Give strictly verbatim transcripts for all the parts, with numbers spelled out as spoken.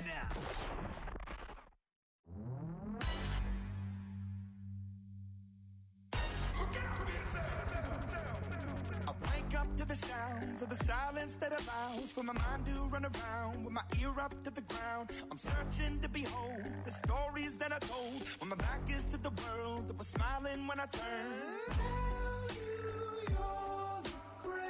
now. I wake up to the sounds of the silence that allows for my mind to run around with my ear up to the ground. I'm searching to behold the stories that I told when my back is to the world that was smiling when I turned. Tell you you're the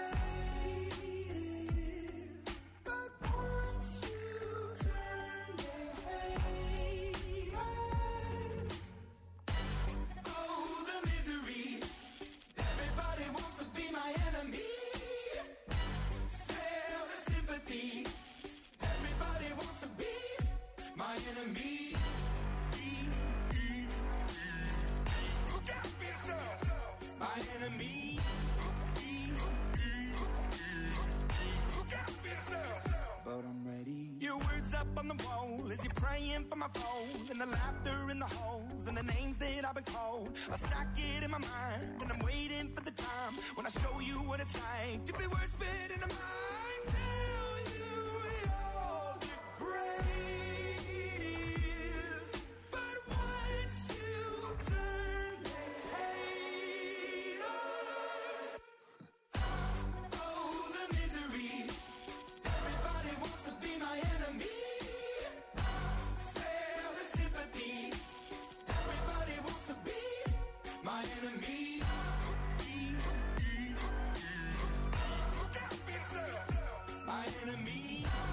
greatest, but once you turn, they hate us. Oh, the misery. Everybody wants to be my enemy. Smell the sympathy. Everybody wants to be my enemy. Look out for yourself. My enemy. Look out for yourself. But I'm ready. Your words up on the wall as you're praying for my phone, and the laughter in the halls and the names that I've been called. I stack it in my mind and I'm waiting for the time when I show you what it's like to be worse fit in the mind. Tell you you're the greatest, but once you turn, they hate us. Oh, the misery. Everybody wants to be my enemy. Spare the sympathy. Everybody wants to be my enemy. Look out for yourself. My enemy.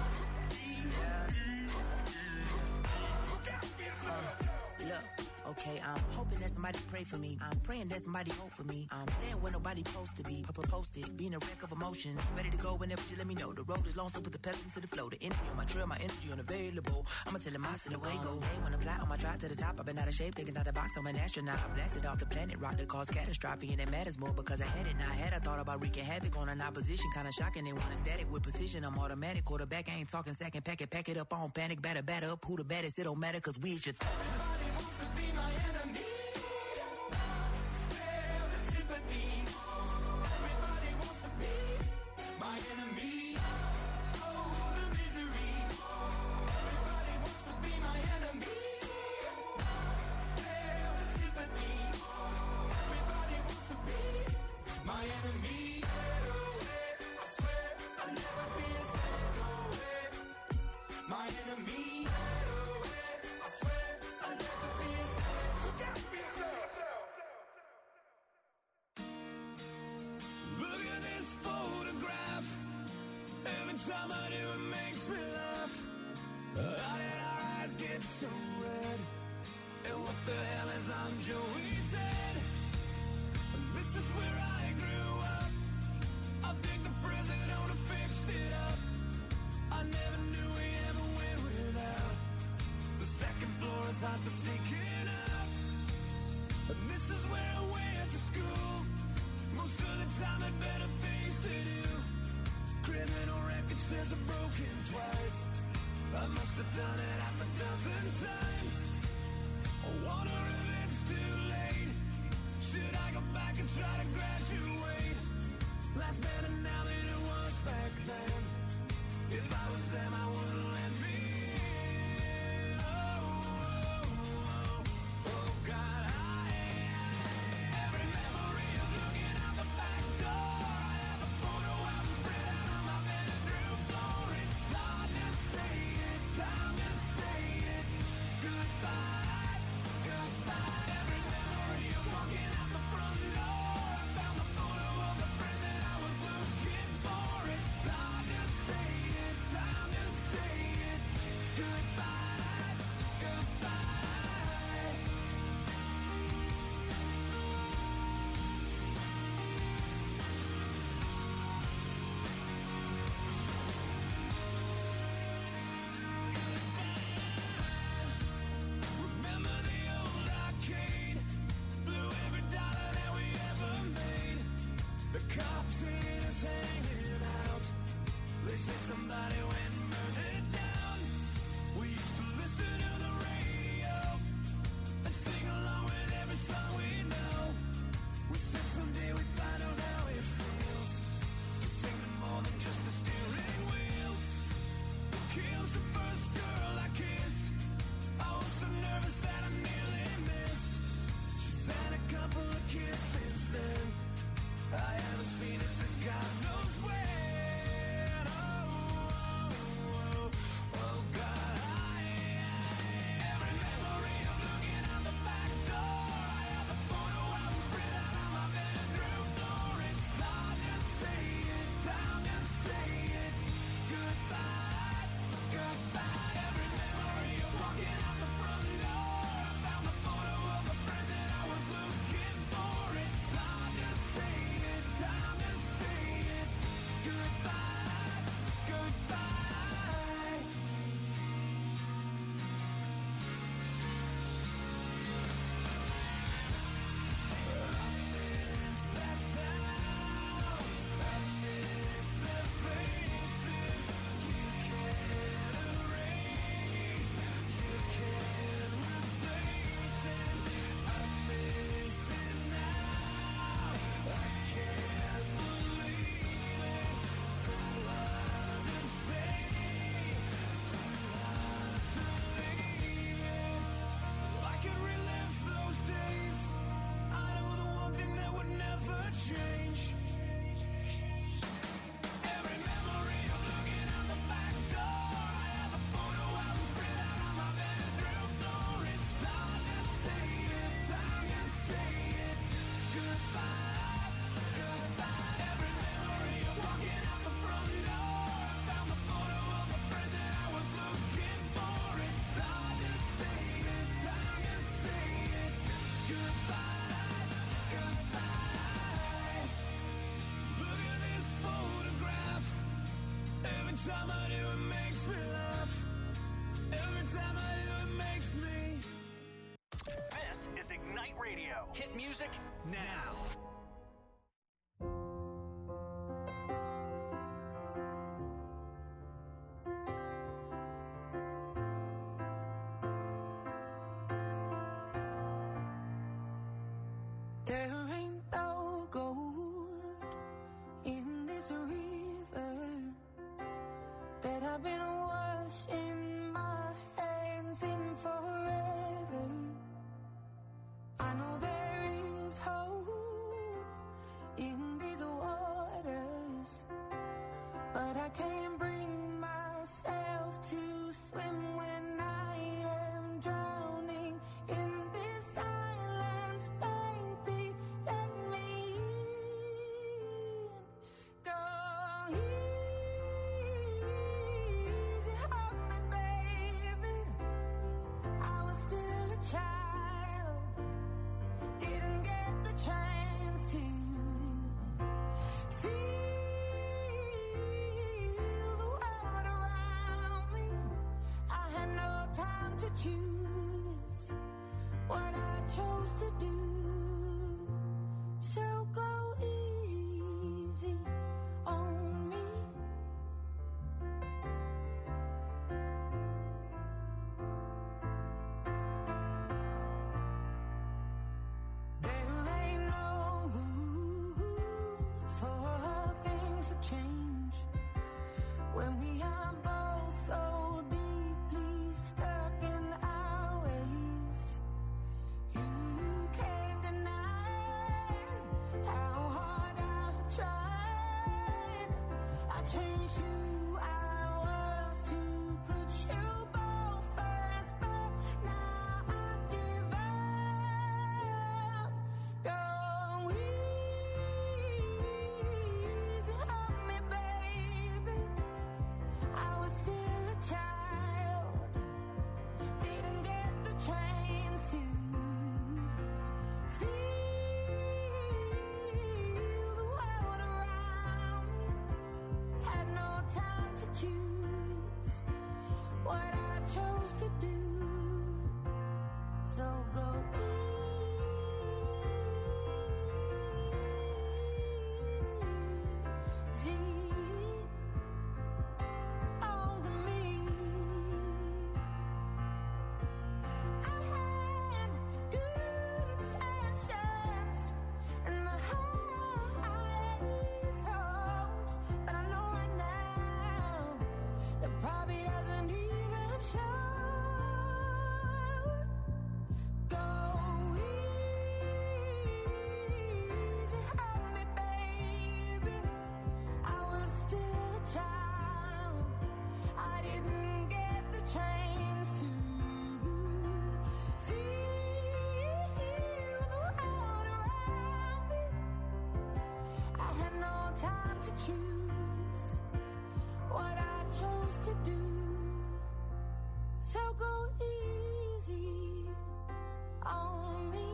Look out for yourself. Look, okay, I'm hoping that somebody pray for me. I'm praying that somebody hope for me. I'm staying where nobody supposed to be. Papa posted, being a wreck of emotions. Ready to go whenever you let me know. The road is long, so put the pedal into the flow. The energy on my trail, my energy unavailable. I'ma tell him I still away go. Hey, when I'm fly on my drive to the top, I've been out of shape, thinking out of the box. I'm an astronaut. I blasted off the planet, rock that caused catastrophe, and it matters more because I had it. Now I had I thought about wreaking havoc on an opposition, kinda shocking. They want a static with precision. I'm automatic, quarterback. I ain't talking second, pack it, pack it up on panic, batter, batter up. Who the baddest? It don't matter, cause we should. Everybody wants to be my enemy. Spare the sympathy. Everybody wants to be my enemy. Oh, the misery. Everybody wants to be my enemy. Spare the sympathy. Everybody wants to be my enemy. I swear I'll never be a second away. My enemy. I swear I'll never be a second. Look out for yourself. Look at this photograph. Every time I do, it makes me laugh. How did our eyes get so red? And what the hell is on Joey's head? This is where I grew up. I think the president would have fixed it up. I never knew we ever went without. The second floor is hot for sneaking up. And this is where I went to school. Most of the time had better things to do. Criminal record says I've broken twice. I must have done it half a dozen times. I wonder if it's too late. Should I go back and try to graduate? Life's better now than it was back then. If I was them, I wouldn't let me in. Oh, oh, oh, oh, God, I, every memory of looking out the back door. I have a photo album spread out on my bedroom floor. It's hard to say it, time to say it. Goodbye, goodbye. Every memory of walking out the front door. I found the photo of the friend that I was looking for. It's hard to say it, time to change. Every memory of looking out the back door. I have a photo album spread out on my bedroom floor. It's hard to say it, time to say it. Goodbye, goodbye. Every memory of walking out the front door. I found the photo of a friend that I was looking for. It's hard to say it, time to say it. Goodbye, goodbye. Look at this photograph. Every time I do it makes me laugh. Every time I do it makes me. This is Ignite Radio. Hit music now. There ain't no gold in this river that I've been washing my hands in forever. I know there is hope in these waters, but I can't bring myself to swim when I am drowning in this silence. Baby, let me in. Go easy on me, baby. I was still a child, didn't get the chance to feel the world around me. I had no time to choose what I chose to do. So go easy on me. There ain't no room for things to change when we are both so deeply stuck in our ways. You can't deny how hard I've tried. I changed who I was to put you both first, but now I give up. Go easy on me, baby. I was still a child, didn't get the chance to feel the world around me. Had no time to choose what I chose to do. So go easy on me. I had good intentions and the highest hopes, but I know right now that probably doesn't even show. Go easy on me, baby. I was still a child, I didn't get the chance to feel the world around me. I had no time to choose what I chose to do. So go easy on me.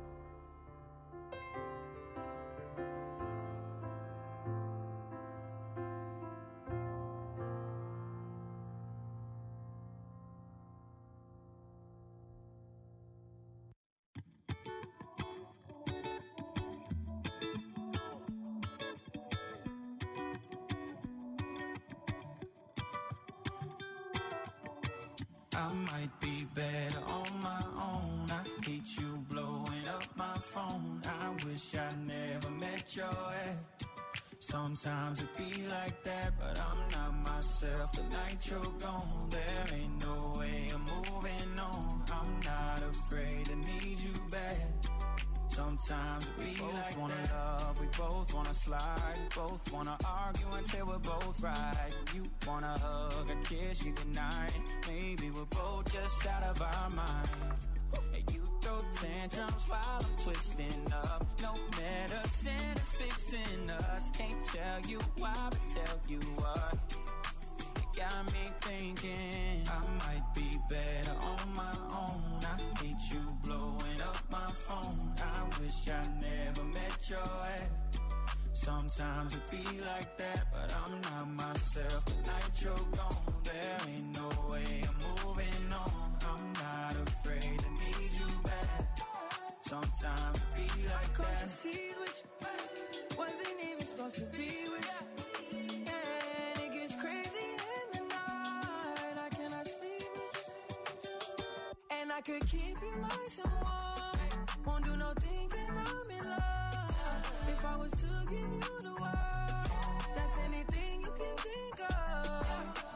I might be better on my own. I hate you blowing up my phone. I wish I never met your ex. Sometimes it be like that, but I'm not myself the night you're gone. There ain't no way I'm moving on. I'm not afraid to need you back. Sometimes we both like wanna that. Love, we both wanna slide, we both wanna argue until we're both right. You wanna hug and kiss you goodnight. Maybe we're both just out of our mind. And you throw tantrums while I'm twisting up. No medicine is fixing us. Can't tell you why, but tell you what. You got me thinking I might be better on my own. I hate you blowing up my phone. I wish I never met your ex. Sometimes it be like that, but I'm not myself. The night you're gone, there ain't no way I'm moving on. I'm not afraid to need you back. Sometimes it be like that. Cause you see which wasn't even supposed to be with you. And it gets crazy in the night. I cannot sleep with you. And I could keep you nice and warm. Won't do no thinking I'm in love. If I was to give you the world, that's anything you can think of.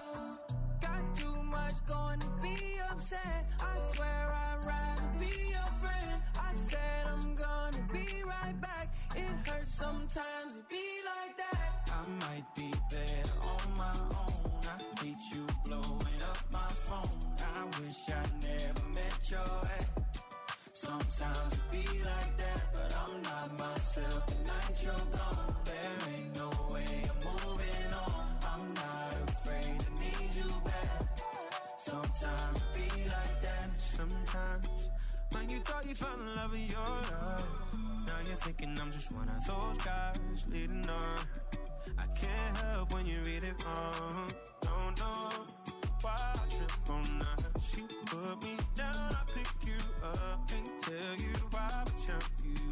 Got too much going to be upset. I swear I'd rather be your friend. I said I'm gonna be right back. It hurts sometimes to be like that. I might be better on my own. I hate you blowing up my phone. I wish I never met your ex. Sometimes it be like that, but I'm not myself. The night you're gone, there ain't no way I'm moving on. I'm not afraid to need you back. Sometimes it be like that. Sometimes when you thought you found the love of your life, now you're thinking I'm just one of those guys leading on. I can't help when you read it wrong. Don't know why I trip on that. She put me down, I pick you up and tell you why I turn you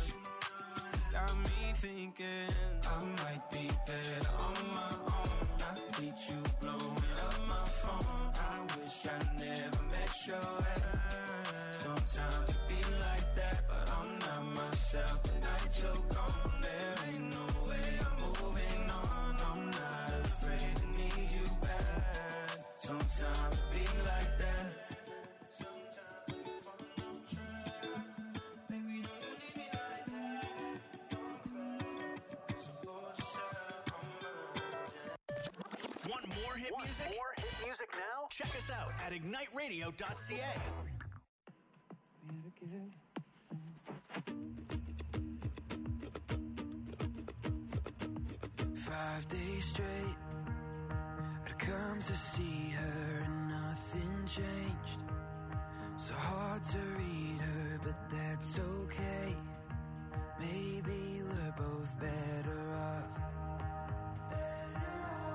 up. Got me thinking I might be better on my own. I hate you blowing up my phone. I wish I never met your ex. Sometimes it be like that, but I'm not myself. The night you're gone, there ain't no way I'm moving on. I'm not afraid to need you back. Sometimes it be like that. Sometimes we fall on track. Baby, don't you leave me like that. Don't cry, cause I'm bored to share on my. Want more hit Want music? More hit music now? Check us out at ignite radio dot c a. Five days straight, I'd come to see her and nothing changed. So hard to read her, but that's okay. Maybe we're both better off. Better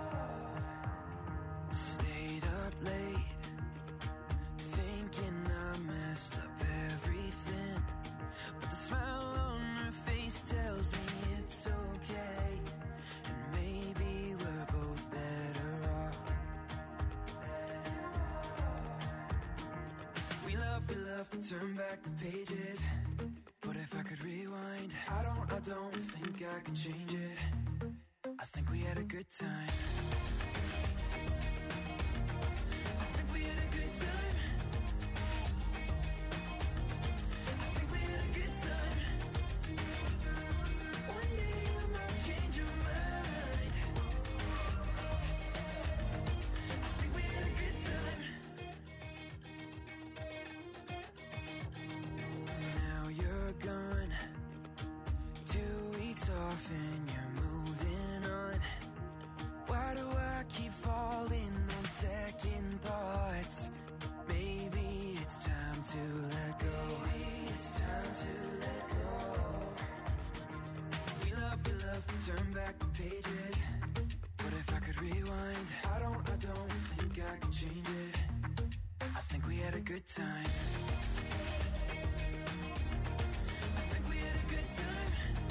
off. Stayed up late, thinking I messed up everything. But the smile on her face tells me it's okay. And maybe we're both better off. Better off. We love, we love to turn back the pages. But if I could rewind, I don't, I don't think I could change it. I think we had a good time. I think we had a good time. I think we had a good time. One day I might change your mind. I think we had a good time. Now you're gone, two weeks off and you're moving on. Why do I keep falling on second thoughts? Maybe it's time to let go. Maybe it's time to let go. We love, we love to turn back the pages. But if I could rewind, I don't, I don't think I could change it. I think we had a good time. I think we had a good time.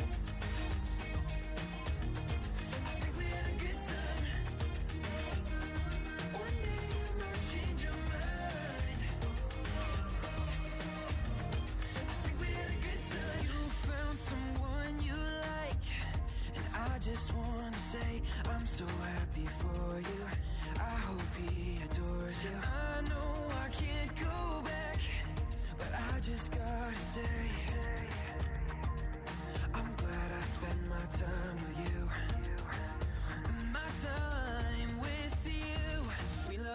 I think we had a good time. One day you might change your mind. I think we had a good time. You found someone you like, and I just wanna say I'm so happy for you. I hope he adores you. I know I can't go back, but I just gotta say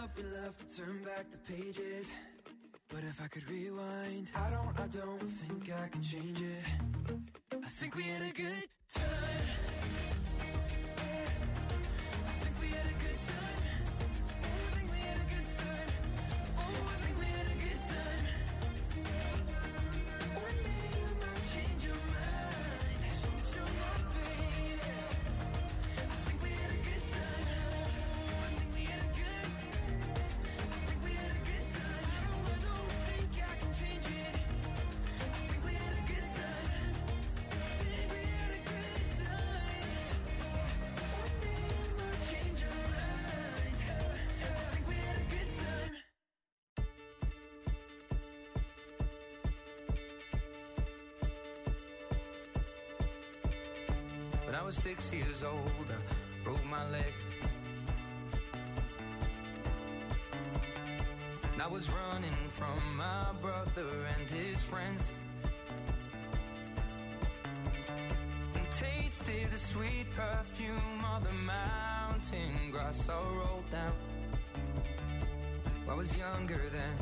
if we left to turn back the pages. But if I could rewind, I don't, I don't think I can change it. I think we had a good time. I think we had a good time. Oh, I think we had a good time. Oh, I think we had a good time. One day you might change your mind. Change your mind, baby. I think we had a good time. I think we had a good time. I think we had a good time. I don't, I don't think I can change it. I think we had a good time. I think we had a good time. One day you might change your mind. I think we had a good time. When I was six years old, I broke my leg. And I was running from my brother and his friends, and tasted the sweet perfume of the mountain grass I rolled down. I was younger then.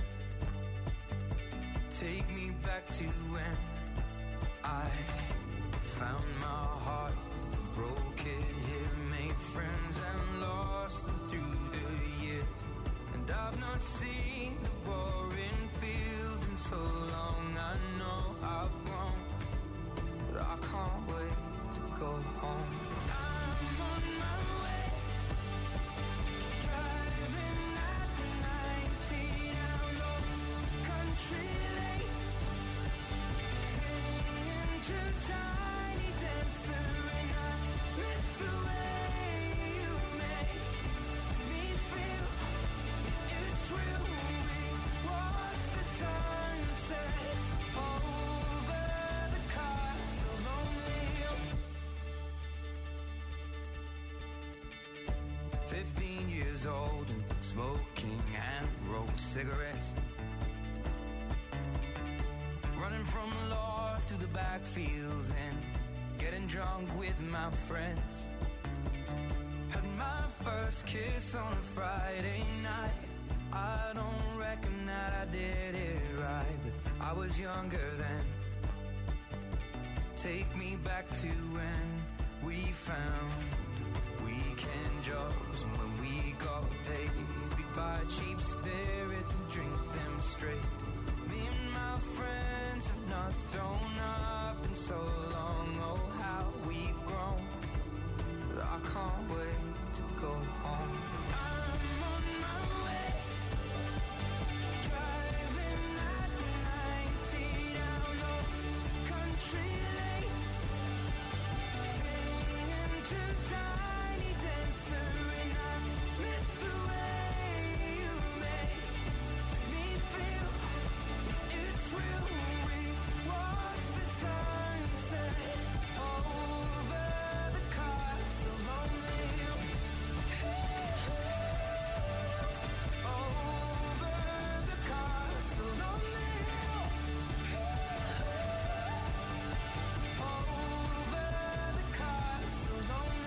Take me back to when I found my heart, broke it here, made friends and lost them through the years. And I've not seen the boring fields in so long. I know I've grown, but I can't wait to go home. I'm on my way, driving at ninety down those country lanes, singing to Tiny Dancer, and I miss the way you make me feel. It's real. We watch the sunset over the castle O'Neill. Fifteen years old and smoking and rolled cigarettes, running from the law through the backfields and getting drunk with my friends. Had my first kiss on a Friday night. I don't reckon that I did it right, but I was younger then. Take me back to when we found weekend jobs, and when we got paid, we'd buy cheap spirits and drink them straight. Me and my friends have not thrown up in so long. Oh, how we've grown, but I can't wait to go home. I'm on my way, driving at ninety down those country lanes, singing to Tiny Dancer, and I miss the way you make me feel. It's real. We watch the sunset over the castle O'Neill. Over the castle O'Neill. Over the castle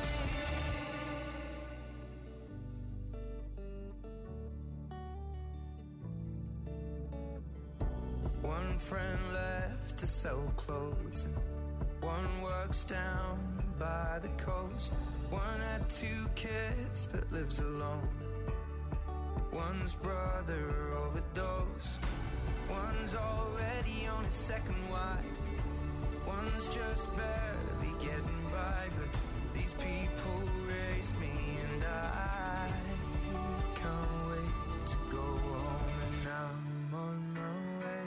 O'Neill. One friend left to sell clothes, and one works down by the coast. One had two kids but lives alone. One's brother overdosed. One's already on his second wife. One's just barely getting by, but these people raised me, and I can't wait to go home. And I'm on my way.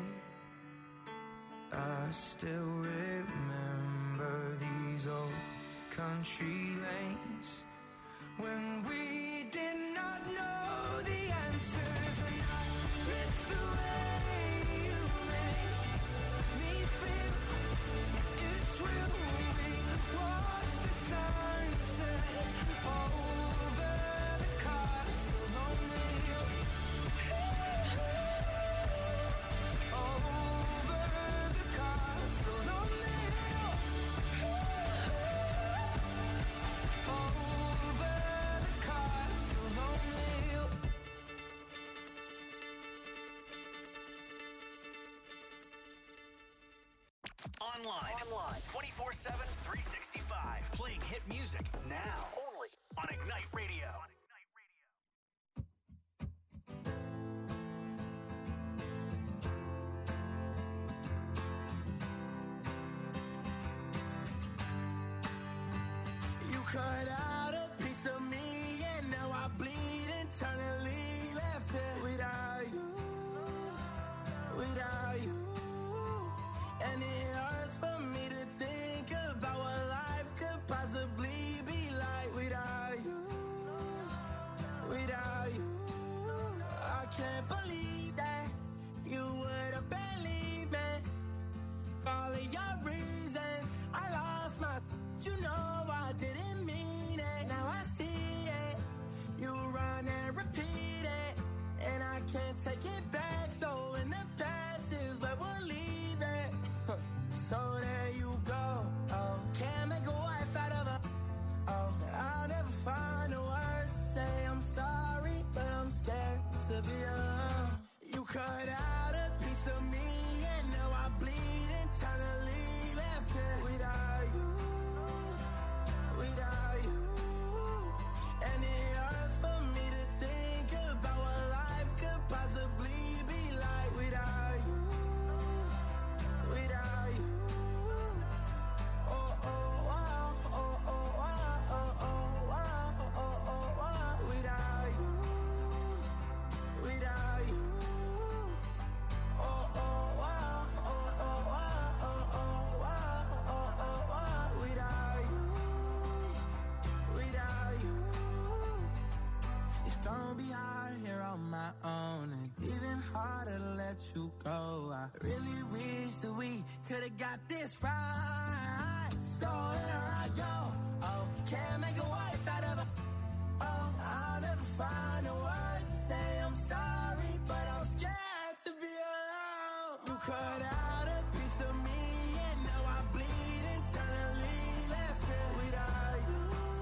I still remember these old country lanes when we did not know the answers, and I miss the way you make me feel. It's real. We watch the sunset over the castle O'Neill. Over the castle O'Neill. Over the castle. online. Online. twenty-four seven, three sixty-five. Playing hit music now. Only on Ignite Radio. You cut out a piece of me and now I bleed internally. Left here without you, without you. And it hurts for me to think about what life could possibly be like without you, without you. I can't believe that you would have believed me. All of your reasons, I lost my, you know I didn't mean it. Now I see it, you run and repeat it, and I can't take it back. So in the past is where we'll leave it. So there you go. Oh, can't make a wife out of her. Oh, I'll never find the words to say I'm sorry, but I'm scared to be alone. You cut out a piece of me, and now I bleed internally. Left here without you, without you. And it hurts for me to think about what life could possibly be like without you, without you. Oh, oh, oh, oh, oh, oh, oh, oh, oh, oh, oh, without you, without you. Oh, oh, oh, oh, oh, oh, oh, oh, oh, oh, without you, without you. It's gonna be hard here on my own, and even harder to let you go. I really wish that we could've got this right. So here I go. Oh, can't make a wife out of her. Oh, I'll never find the words to say I'm sorry, but I'm scared to be alone. You cut out a piece of me, and now I bleed internally. Left here without you,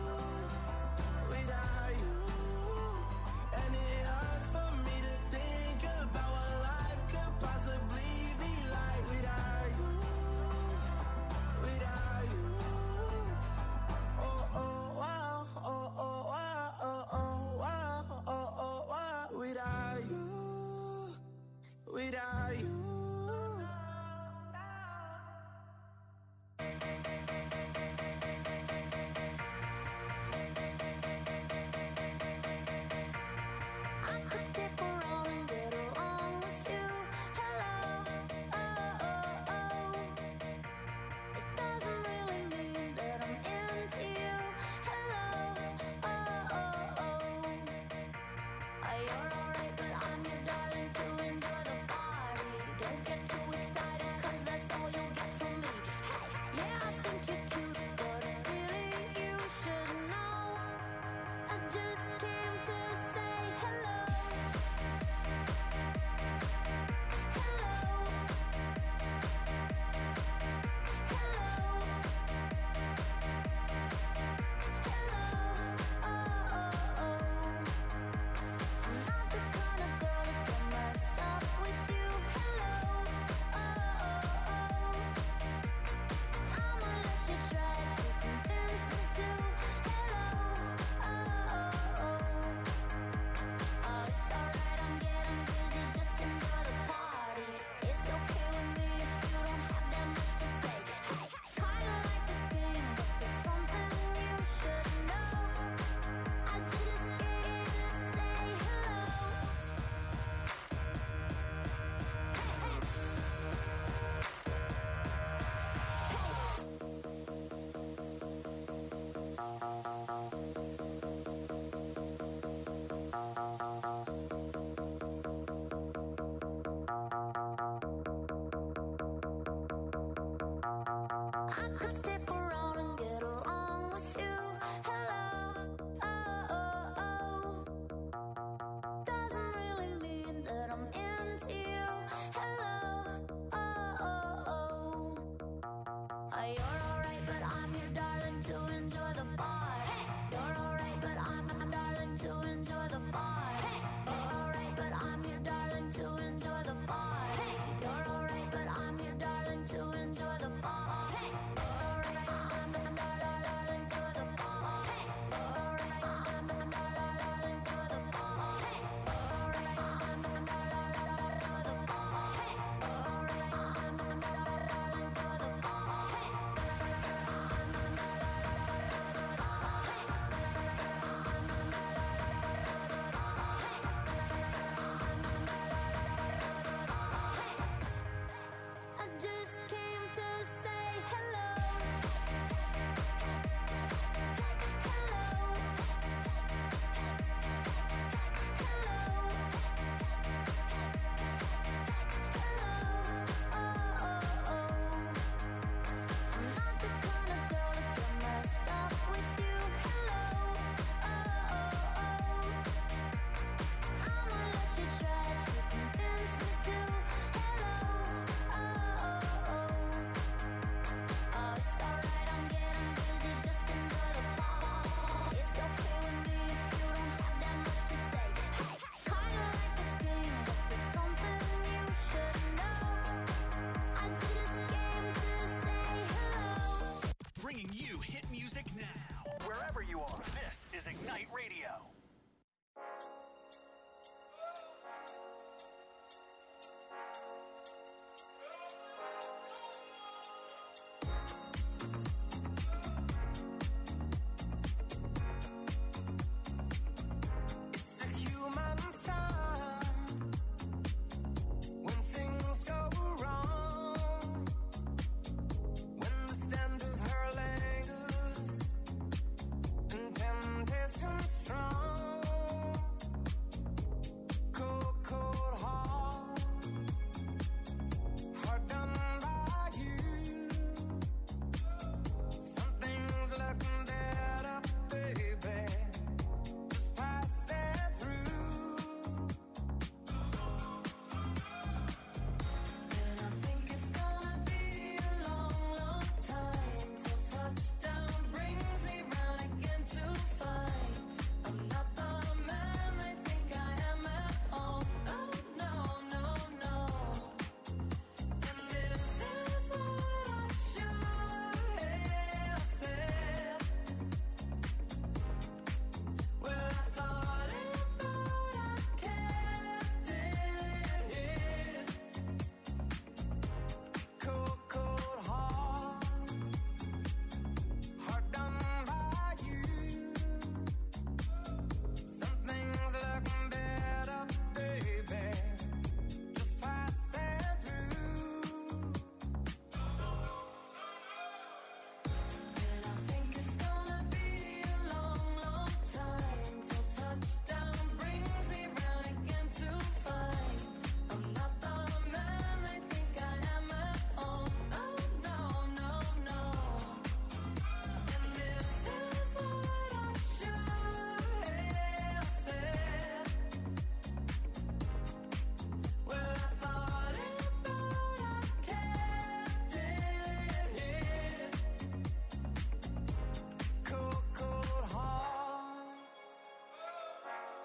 without you. And it hurts for me to think about what life could possibly be like without you, without you. Oh, oh, oh, oh, oh, oh, oh, oh, oh, oh, oh, without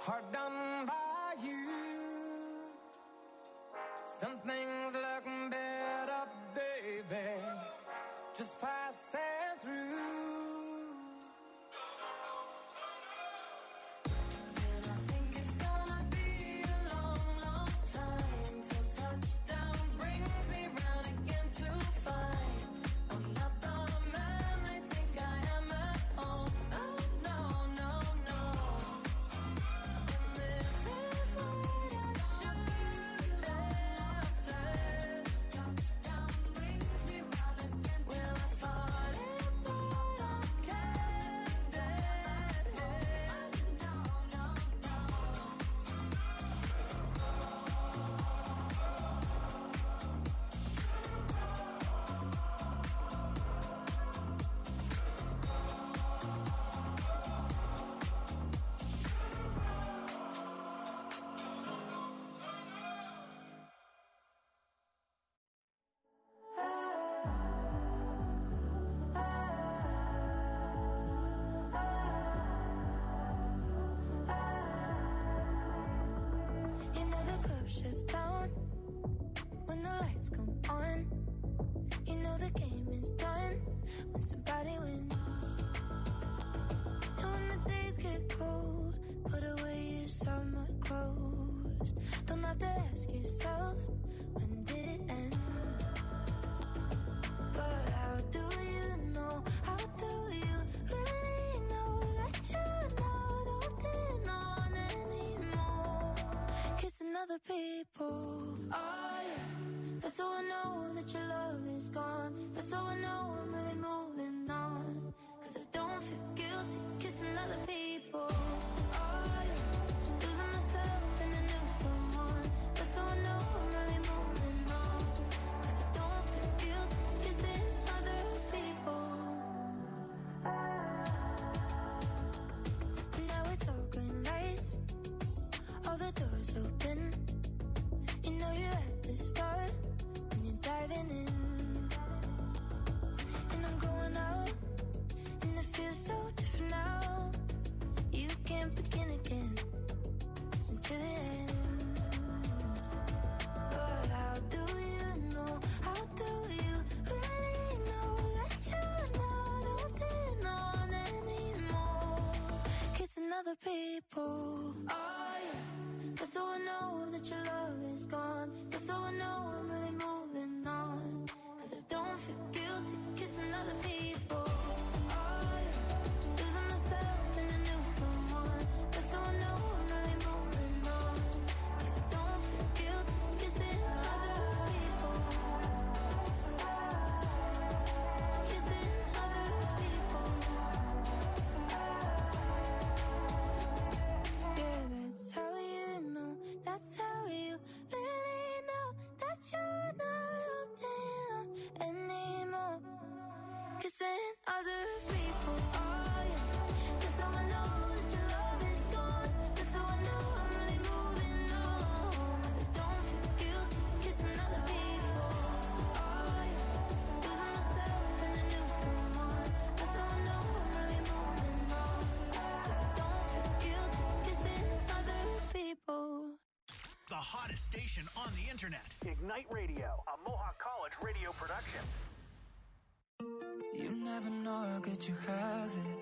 hard done by you. Some things look better, baby, just passing through. Shuts down when the lights come on. You know the game is done when somebody wins. And when the days get cold, put away your summer clothes. Don't have to ask yourself, when did it end? But how do you know, how do you really know that you're not holding on anymore? Kissing other people, oh yeah. That's how I know that your love is gone. That's how I know I'm really moving on. Cause I don't feel guilty kissing other people, oh yeah. Losing myself in a new someone. That's how I know I'm really moving on. Cause I don't feel guilty kissing other people. And now it's all green lights, all the doors open. You know you're at the start when you're diving in. And I'm going out, and it feels so different now. You can't begin again until the end. But how do you know, how do you really know that you're not holding on anymore? Kissing other people, oh yeah. That's how I know that your love is gone. That's how I know I'm really moving on. Cause I don't feel guilty kissing other people, oh yeah. Losing myself in a new someone. That's how I know I'm really moving on. Cause I don't feel guilty kissing other people. Kissing other people. Yeah, that's how you know, that's how you really know that you're not holding on anymore. Kissing other people, oh yeah. That's how I know that your love is gone. That's how I know I'm really moving on. Cause I don't feel guilty kissing other people, oh yeah. Losing myself in a new someone. That's how I know I'm really moving on. Cause I don't feel guilty kissing other people. The hottest station on the internet. Ignite Radio, a Mohawk College radio production. You never know how good you have it,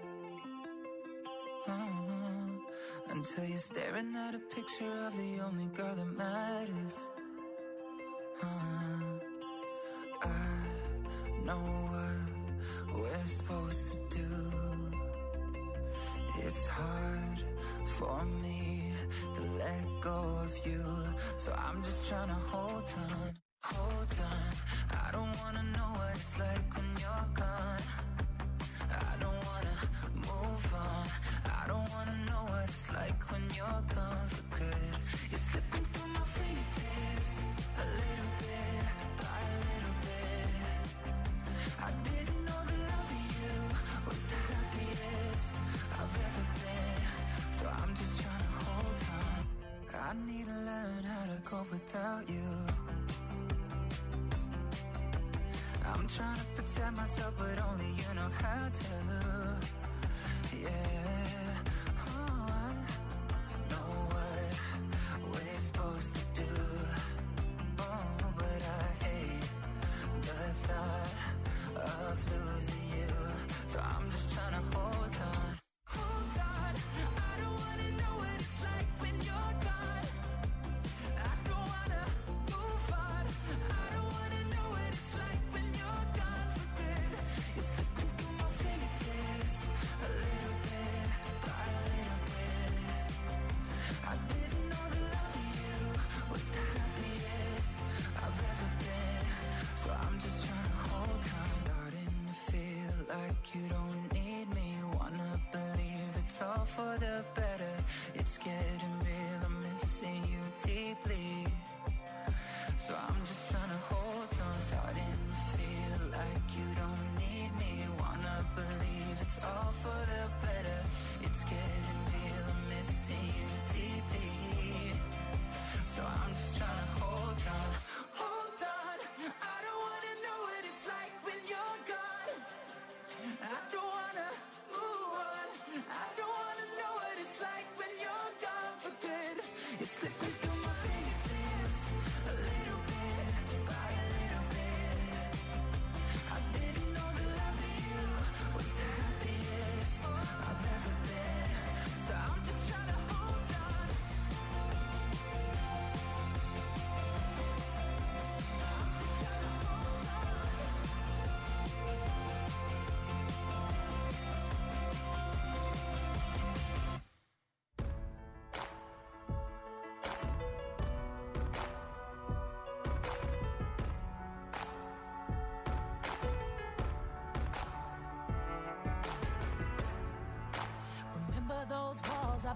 uh-huh. Until you're staring at a picture of the only girl that matters, uh-huh. I know what we're supposed to do. It's hard for me to let go of you, so I'm just trying to hold on, hold on. I don't wanna know what it's like when you're gone. I don't wanna move on. I don't wanna know what it's like when you're gone for good. You're slipping through my fingertips, a little bit by a little bit. I didn't know the love of you was the happiest I've ever been, so I'm just trying to hold on. I need to learn how to cope without you. I'm trying to protect myself, but only you know how to. Yeah, oh, I know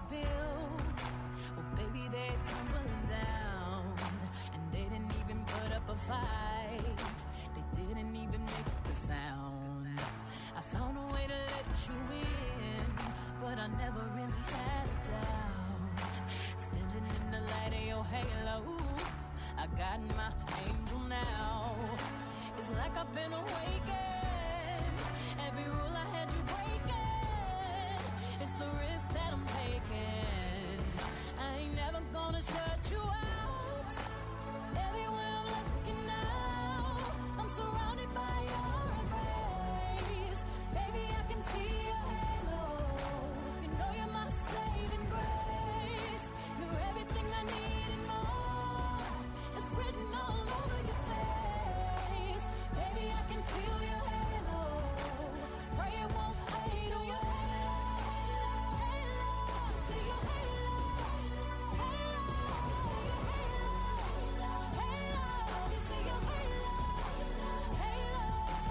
built, well, baby, they're tumbling down. And they didn't even put up a fight. They didn't even make the sound. I found a way to let you in, but I never really had a doubt. Standing in the light of your halo, I got my angel now. It's like I've been awakened. Every rule I had you breaking. It's the risk that I'm taking. I ain't never gonna shut you out. Everywhere I'm looking now, I'm surrounded by your embrace. Baby, I can see your halo. You know you're my saving grace. You're everything I need and more. It's written all over your face. Baby, I can feel your halo. Pray it won't fade. Oh, your halo, halo, see your halo, halo, your halo, halo, see your halo, halo.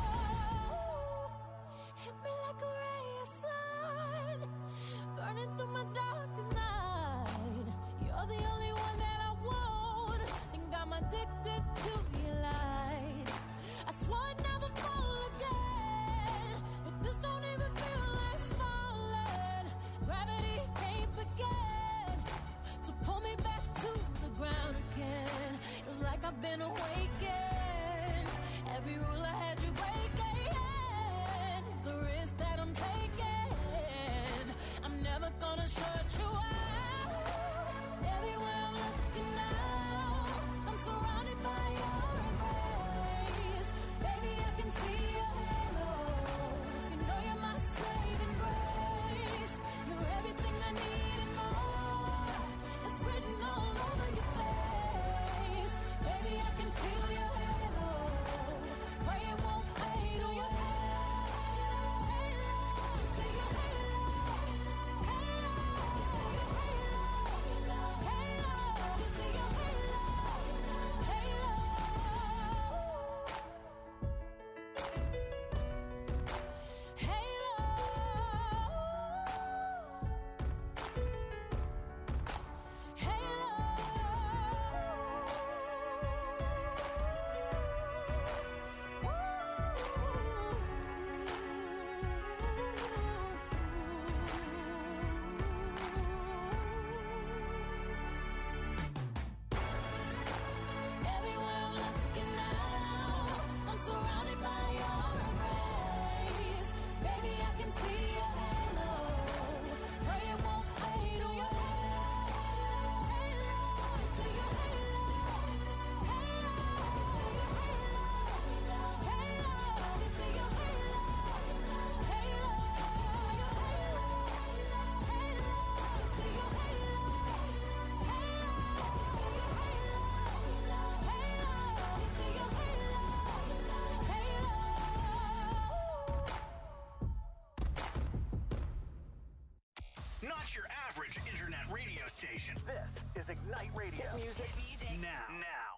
Hit me like a ray of sun, burning through my darkest night. You're the only one that I want. Think I'm addicted to your light. I swore I'd never fall again, but this don't even feel like falling. Gravity can't begin to pull me back to the ground again. It's like I've been awakened. Every rule I had you breaking. The risk that I'm taking, I'm never gonna shut you out. Everywhere I'm looking now, I'm surrounded by your embrace. Baby, I can see your halo. You know you're my saving grace. You're everything I need and more. It's written all over your face. Baby, I can feel your halo. Pray it won't fade. Oh, your halo, halo, see your halo, halo, your halo, halo, see your halo, halo. Everywhere I'm looking now, I'm surrounded by your embrace. Baby, I can see your halo. Pray it won't fade. Oh, your halo, halo, see your halo, halo, your halo, halo, see your halo, halo, your halo, halo, see your halo, halo, your halo, halo, see your halo, halo. Not your average internet radio station. This is Ignite Radio. Hit music now. Now.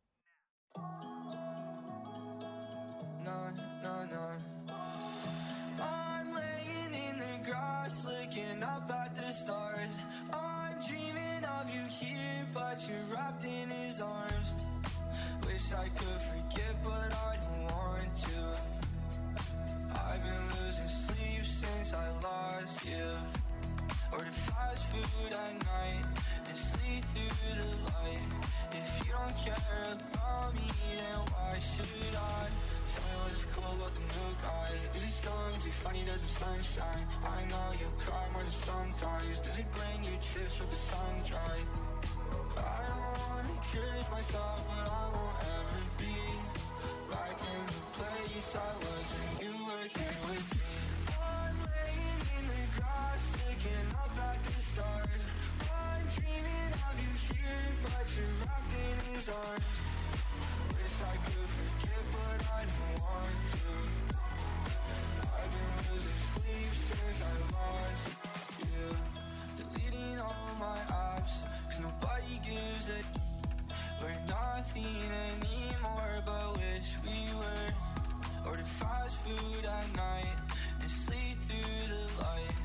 No, no, no. I'm laying in the grass, looking up at the stars. I'm dreaming of you here, but you're wrapped in his arms. Wish I could forget, but I don't want to. I've been losing sleep since I lost you. Order fast food at night and sleep through the light. If you don't care about me, then why should I? Tell me what's cool about the new guy. Is he strong? Is he funny? Does the sunshine? I know you cry more than sometimes. Does he bring you chips with the sun dry? I don't wanna curse myself, but I won't ever be back in the place I was when you were here with me. I'm laying in the grass, looking up at the stars. I'm dreaming of you here, but you're wrapped in his arms. Wish I could forget, but I don't want to. I've been losing sleep since I lost you. Deleting all my apps, cause nobody gives a. We're nothing anymore, but wish we were. Order fast food at night and sleep through the light.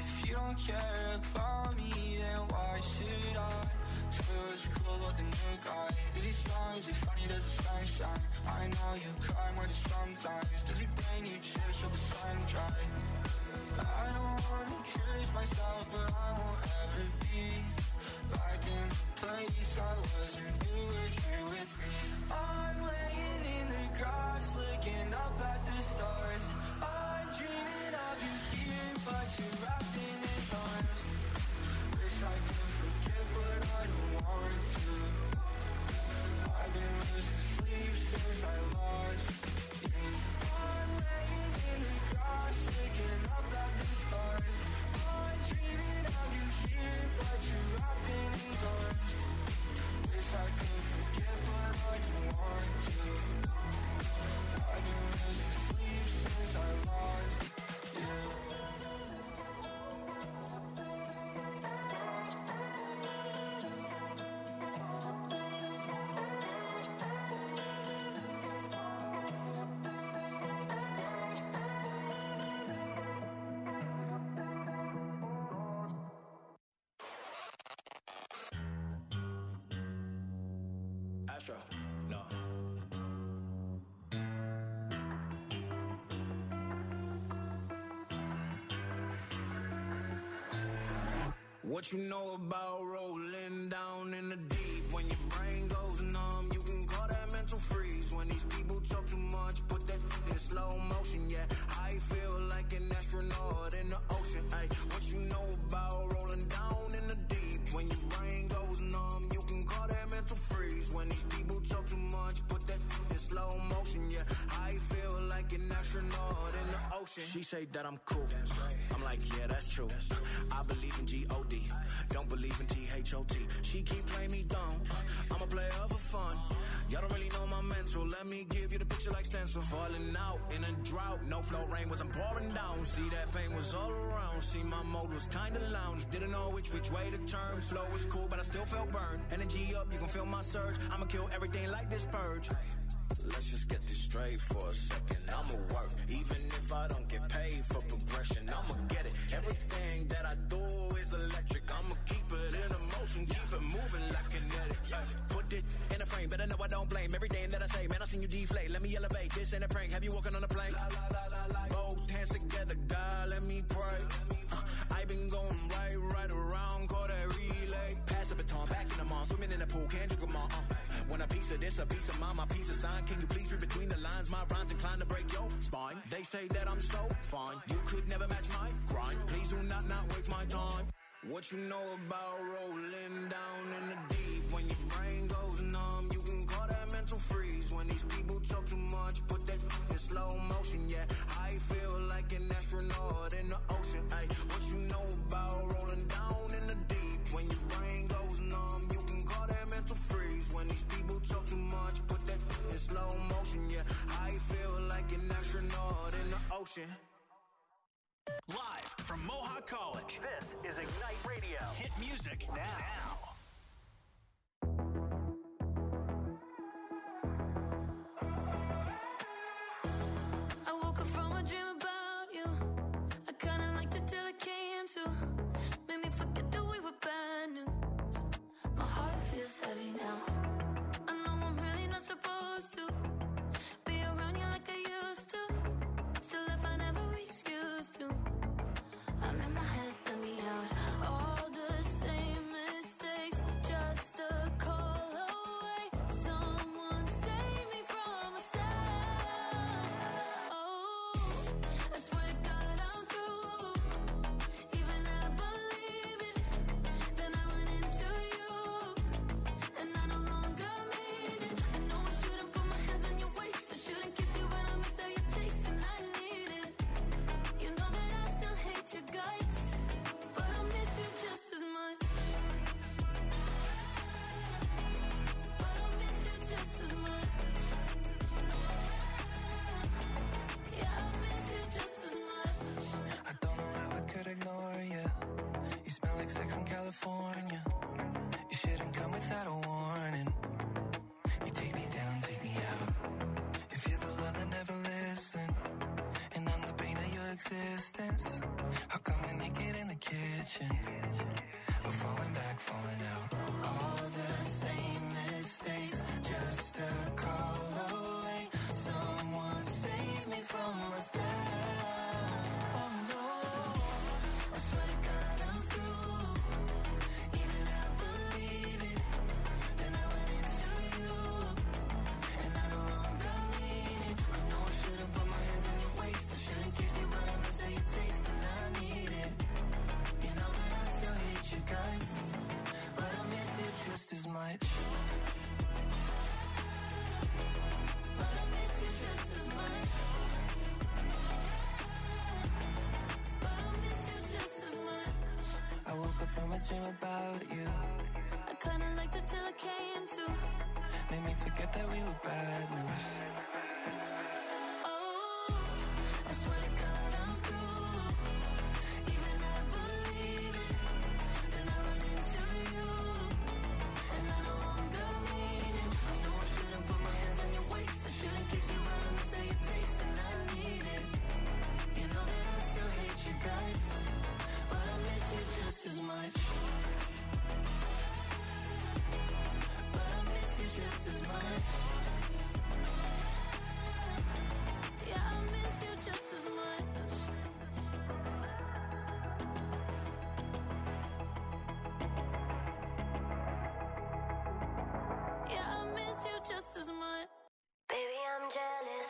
If you don't care about me, then why should I? Tell you it's cool about the new guy. Is he strong, is he funny, does the sunshine? I know you cry more than sometimes. Does he bring you chips with the sun dry? I don't wanna curse myself, but I won't ever be back in the place I was when you were here with me. I'm laying in the grass, looking up at the stars. I'm dreaming of you here, but you're wrapped in his arms. Wish I could forget, but I don't want to. I've been losing sleep since I lost you. I'm laying in the grass, looking up at the stars. I'm dreaming of you here, but you're wrapped in his arms. Wish I could forget, but I don't want to. I've been losing sleep since I lost you. Astro, no. What you know about rolling down in the deep? When your brain goes numb, you can call that mental freeze. When these people talk too much, put that in slow motion, yeah. I feel like an astronaut in the ocean, ay. What you know about rolling down in the deep? When your brain goes numb, you can call that mental freeze. When these people talk too much, put that in slow motion, yeah. I feel like an astronaut in the ocean. She say that I'm cool. I'm like, yeah, that's true. I believe in G O D. Don't believe in T H O T. She keep playing me dumb. I'm a player for fun. Y'all don't really know my mental. Let me give you the picture like stencil. Falling out in a drought. No flow rain was I'm pouring down. See that pain was all around. See my mode was kinda lounge. Didn't know which which way to turn. Flow was cool, but I still felt burned. Energy up, you can feel my surge. I'ma kill everything like this purge. Let's just get this straight for a second. I'ma work, even if I don't get paid for progression. I'ma get it. Everything that I do is electric. I'ma keep it in motion, keep it moving like kinetic. Yeah. Put it in a frame, better know I don't blame everything that I say. Man, I seen you deflate. Let me elevate. This ain't a prank. Have you walking on a plane? La, la, la, la, la. Both hands together, God, let me pray. Uh, I been going right, right around, call that relay. Pass the baton, back in the mall, swimming in the pool, can't drink them all. Uh. When a piece of this, a piece of mine, my piece of sign. Can you please read between the lines? My rhymes inclined to break your spine. They say that I'm so fine. You could never match my grind. Please do not not waste my time. What you know about rolling down in the deep? When your brain goes numb, you can call that mental freeze. When these people talk too much, put that in slow motion, yeah. I feel like an astronaut in the ocean, ay. What you know about rolling down in the deep? When your brain goes numb, you can call that mental freeze. When these people talk too much, put that in slow motion, yeah. I feel like an astronaut in the ocean. Live from Mohawk College, this is Ignite Radio. Hit music now. now. I woke up from a dream about you. I kinda liked it till it came to. Made me forget that we were bad news. My heart feels heavy now. I know I'm really not supposed to be around you like I used to. Still if I never excuse to. I'm in my head, let me out. All the same mistakes. sing about you. I kinda liked it till it came to. Made me forget that we were bad news. Oh, I swear to God I'm through. Even I believe it. Then I run into you, and I no longer mean it. I know I shouldn't put my hands on your waist. I shouldn't kiss you, but I'm missing your taste, and I need it. You know that I still hate you guys, but I miss you just as much. But I miss you just as much. Yeah, I miss you just as much. Yeah, I miss you just as much. Baby, I'm jealous.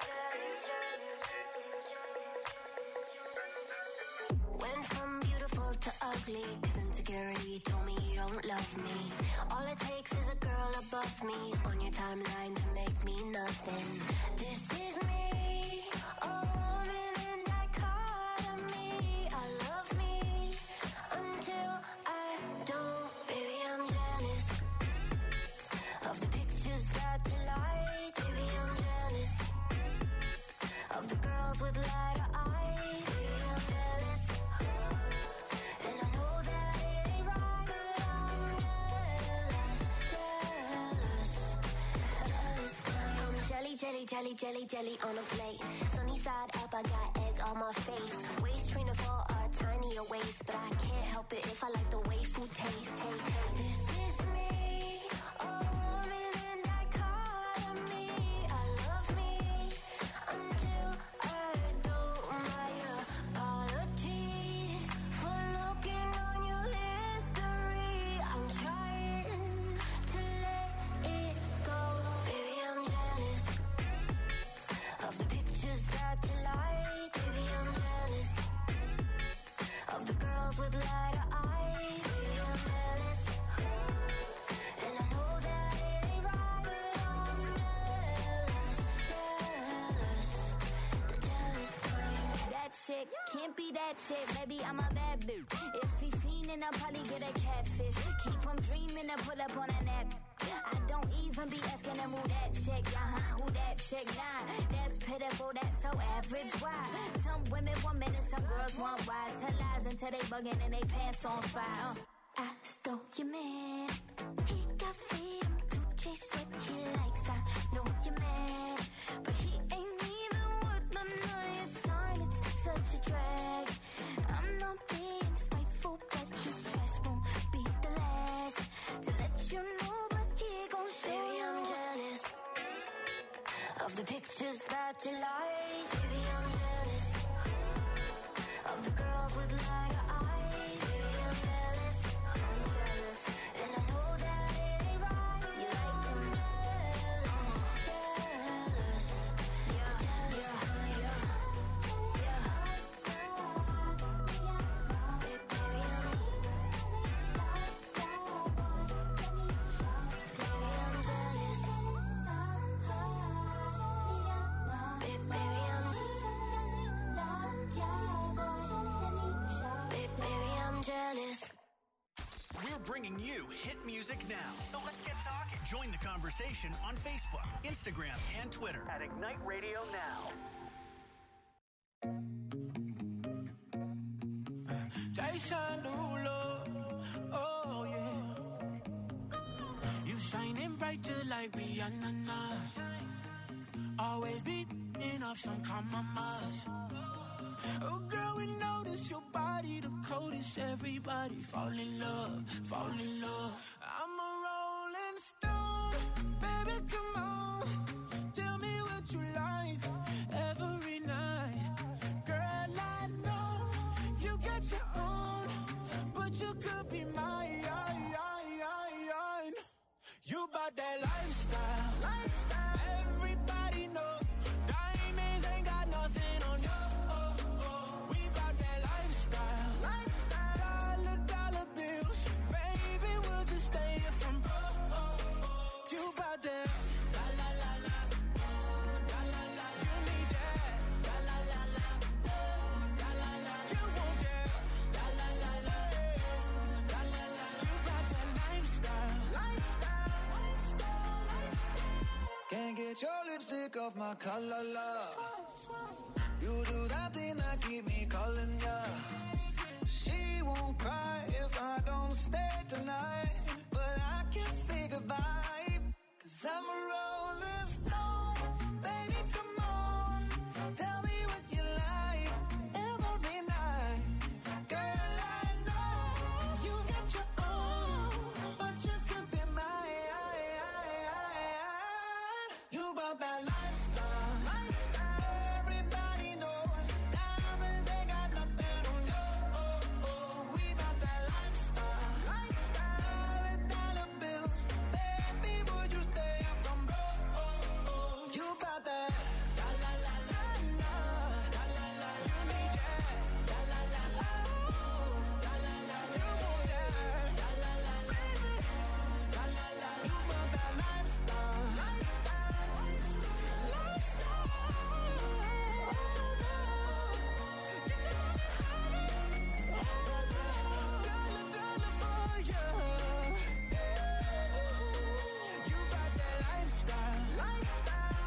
Went from beautiful to ugly, cause insecurity told me you don't love me. All it takes is a girl above me on your timeline to make me nothing. This is me, a woman in dichotomy. I love me until I don't. Baby, I'm jealous of the pictures that you like. Baby, I'm jealous of the girls with lighter eyes. Baby, I'm jealous, and I know that it ain't right, but I'm jealous, jealous, jealous. I'm jelly, jelly, jelly, jelly, jelly on a plate. Sunny side up, I got egg on my face. Waist trainer for a tinier waist, but I can't help it if I like the way food tastes. Hey, hey, this is me, a woman in dichotomy. I love me until I don't. My apologies for looking on your history. I'm trying to let it go. Baby, I'm jealous of the pictures that you like. Baby, I'm jealous of the girls with lighter eyes. Baby, I'm jealous, and I know that it ain't right, but I'm jealous, jealous, the jealous kind. That chick can't be that chick, baby, I'm a bad bitch. If he fiendin', I'll probably get a catfish. Keep him dreamin' to pull up on a nap. I don't even be asking him who that chick, uh-huh, who that chick, nah. That's pitiful, that's so average, why? Some women want men and some girls want wise. Tell lies until they buggin' and they pants on fire. uh. I stole your man, he got freedom to chase what he likes. I know you're mad, but he ain't even worth none of your time. It's such a drag. I'm not being spiteful, but his trash won't be the last to let you know, but he gon' show. Baby, I'm jealous of the pictures that you like. Baby, I'm jealous of the girls with lighter eyes. Baby, I'm jealous, I'm jealous, and I know that it ain't right. You like them jealous, jealous, yeah, jealous, yeah, yeah. Baby, baby, I'm, baby, I'm jealous. Baby, baby, I'm, baby, baby, I'm jealous. We're bringing you hit music now. So let's get talking. Join the conversation on Facebook, Instagram, and Twitter at Ignite Radio Now. Jason Derulo, oh yeah. You shining bright just like Rihanna now. Always beating up some compromise. Oh girl, we notice your body the coldest. Everybody fall in love, fall in love. I'm a rolling stone, baby, come on. Tell me what you like every night. Girl, I know you got your own, but you could be mine. You bout that lifestyle, lifestyle. Everybody knows diamonds ain't got nothing on you. Oh, oh. We bout that lifestyle, lifestyle. Dollar, dollar bills, baby, we'll just stay get your lipstick off my collar, love. You do that thing that keep me calling ya. She won't cry if I don't stay tonight, but I can't say goodbye, cause I'm a rolling stone. Baby, come on, tell me what you like every night. Girl, I know you got your own, but you could be mine. You bought that lifestyle, lifestyle. Everybody knows diamonds ain't got nothing on you. Oh, oh, we bought that lifestyle, lifestyle. Dollar, dollar bills, baby, would you stay up from broke? Oh, oh, you bought that. La la la la la, la la la. You need that. La la la la, la la la. You want that. La la la la, la la la. You bought that lifestyle, lifestyle, lifestyle. Did you know dollar, dollar for you? You got that lifestyle, lifestyle,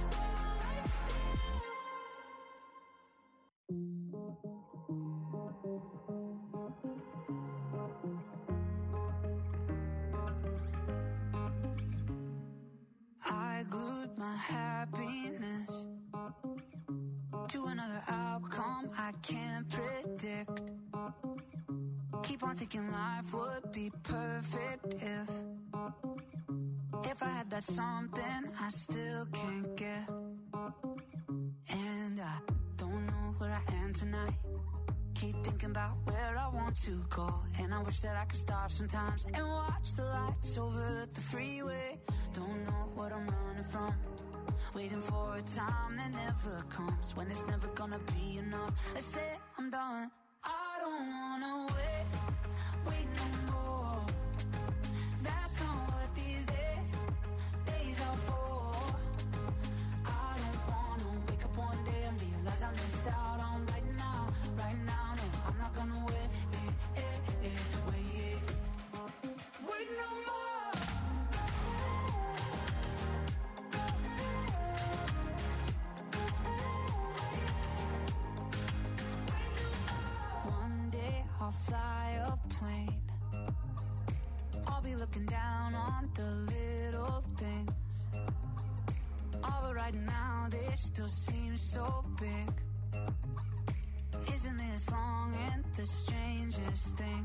I glued my happiness to another outcome I can't predict. Keep on thinking life would be perfect if If I had that something I still can't get. And I don't know where I am tonight. Keep thinking about where I want to go, and I wish that I could stop sometimes and watch the lights over the freeway. Don't know what I'm running from, waiting for a time that never comes, when it's never gonna be enough. I say I'm done. I don't wanna wait, wait no more. That's not what these days, days are for. I don't wanna wake up one day and realize I missed out on right now, right now. No, I'm not gonna wait, eh, eh, eh, wait, wait no more. One day I'll fly a plane. I'll be looking down on the little things. All but right now they still seem so big. Isn't this long and the strangest thing?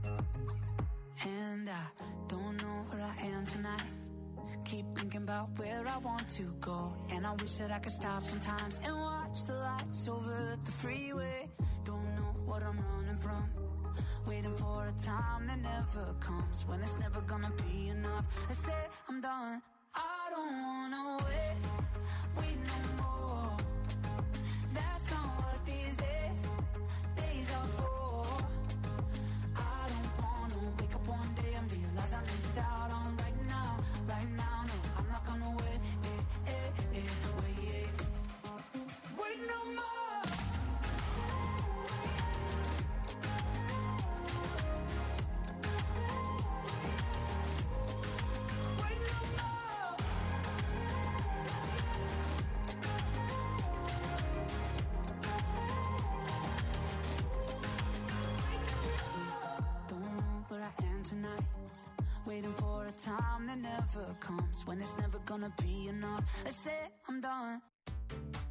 And I don't know where I am tonight. Keep thinking about where I want to go, and I wish that I could stop sometimes and watch the lights over the freeway. Don't know what I'm running from, waiting for a time that never comes, when it's never gonna be enough. I say I'm done. I don't wanna wait, wait no more. That's not what these days, days are for. I don't wanna wake up one day and realize I missed out on right now, right now. No, I'm not gonna wait, eh, eh, eh, wait, wait no more. Wait no more. Don't know where I am tonight, waiting for a time that never comes, when it's never gonna be enough. I say I'm done.